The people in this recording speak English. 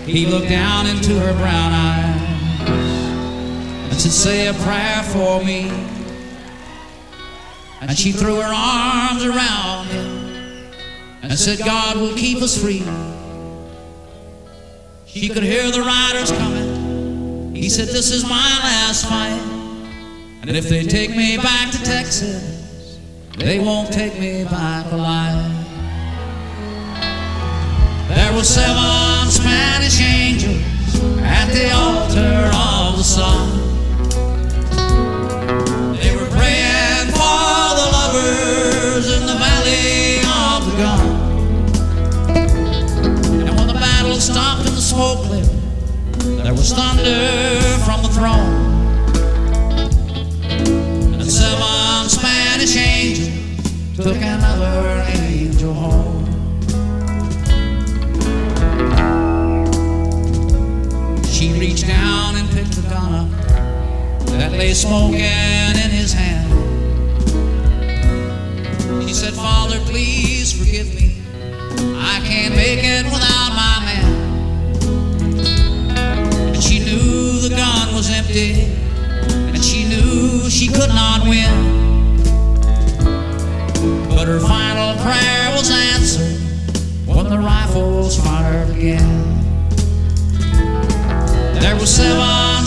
He looked down into her brown eyes and said, say a prayer for me. And she threw her arms around him and said, God will keep us free. She could hear the riders coming. He said, this is my last fight, and if they take me back to Texas, they won't take me back alive. There were 7 Spanish angels at the altar of the sun. They were praying for the lovers in the valley of the gun. And when the battle stopped and the smoke cleared, there was thunder from the throne. And 7 Spanish angels took another angel home. She reached down and picked the gun up that lay smoking in his hand. She said, Father, please forgive me. I can't make it without my man. And she knew the gun was empty, and she knew she could not win. But her final prayer was answered when the rifles fired again. There were 7